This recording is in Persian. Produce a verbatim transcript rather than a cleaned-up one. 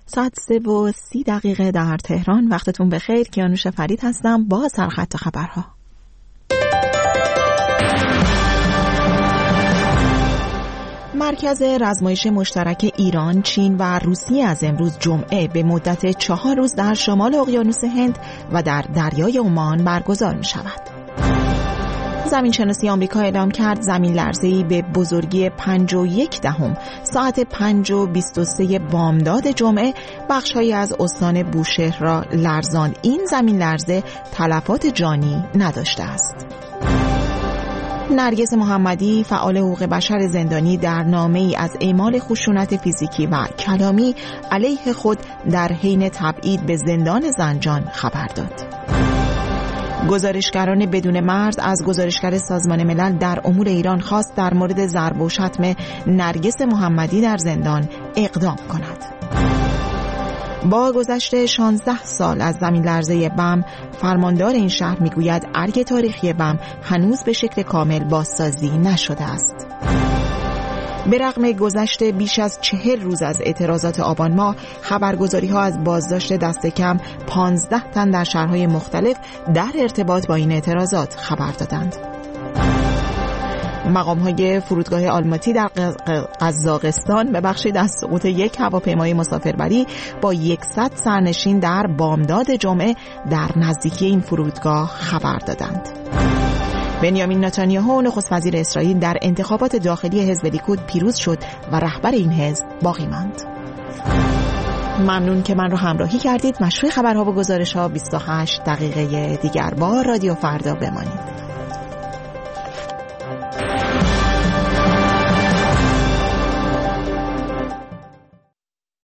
ساعت سه و سی دقیقه در تهران. وقتتون بخیر. کیانوش فرید هستم با سرخط خبرها. مرکز رزمایش مشترک ایران، چین و روسیه از امروز جمعه به مدت چهار روز در شمال اقیانوس هند و در دریای عمان برگزار می شود. زمین شناسی آمریکا اعلام کرد زمین لرزه‌ای به بزرگی پنج و یک دهم ساعت پنج و بیست و سه بامداد جمعه بخش‌هایی از استان بوشهر را لرزاند. این زمین لرزه تلفات جانی نداشته است. نرگس محمدی، فعال حقوق بشر زندانی، در نامه‌ای از اعمال خشونت فیزیکی و کلامی علیه خود در حین تبعید به زندان زنجان خبر داد. گزارشگران بدون مرز از گزارشگر سازمان ملل در امور ایران خواست در مورد ضرب و شتم نرگس محمدی در زندان اقدام کند. با گذشت شانزده سال از زمین لرزه بم، فرماندار این شهر میگوید ارگ تاریخی بم هنوز به شکل کامل بازسازی نشده است. به رغم گذشت بیش از چهل روز از اعتراضات آبان ماه، خبرگزاری ها از بازداشت دست کم پانزده تن در شهرهای مختلف در ارتباط با این اعتراضات خبر دادند. مقام های فرودگاه آلماتی در قزاقستان به بخشی از سقوط یک هواپیمای مسافربری با صد سرنشین در بامداد جمعه در نزدیکی این فرودگاه خبر دادند. بنیامین نتانیاهو نخست وزیر اسرائیل در انتخابات داخلی حزب لیکود پیروز شد و رهبر این حزب باقی ماند. ممنون که من رو همراهی کردید. مشروع خبرها و گزارش‌ها بیست و هشت دقیقه دیگر با رادیو فردا بمانید.